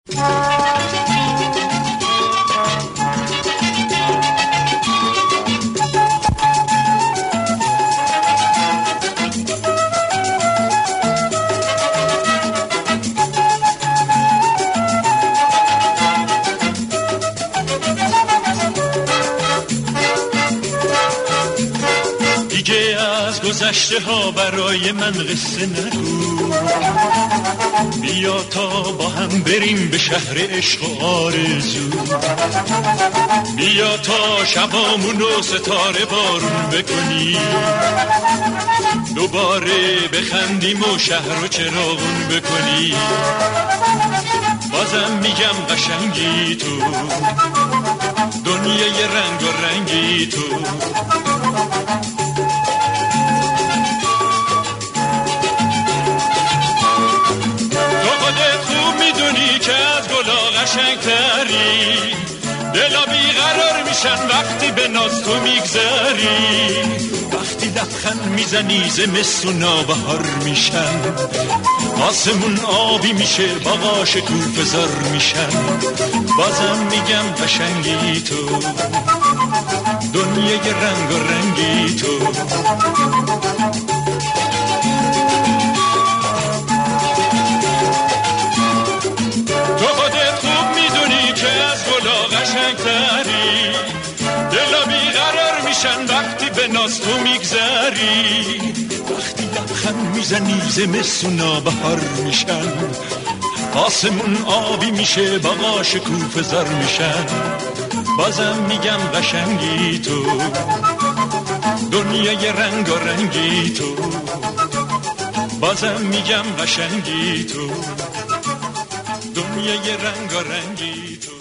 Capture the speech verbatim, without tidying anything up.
گذشته ها برای من قصه نگو، بیا تا با هم بریم به شهر عشق و آرزو، بیا تا شبامون و ستاره بارون بکنیم، دوباره بخندیم و شهر و چراغون بکنیم. بازم میگم قشنگی تو، دنیای رنگ و رنگی تو. که از گلا قشنگتری، دلا بیقرار میشن وقتی به ناز تو میگذری، وقتی لبخند میزنی زمستون نوبهار میشن، آسمون آبی میشه باغا شکوفه زار میشن. بازم میگم قشنگی تو، دنیای رنگ و رنگی تو. دلا بیقرار میشن وقتی به ناز تو میگذری، وقتی لبخند میزنی زمستون نوبهار میشن، آسمون آبی میشه باغا شکوفه زار میشن. بازم میگم قشنگی تو، دنیای رنگ و رنگی تو. بازم میگم قشنگی تو، دنیای رنگ و رنگی تو.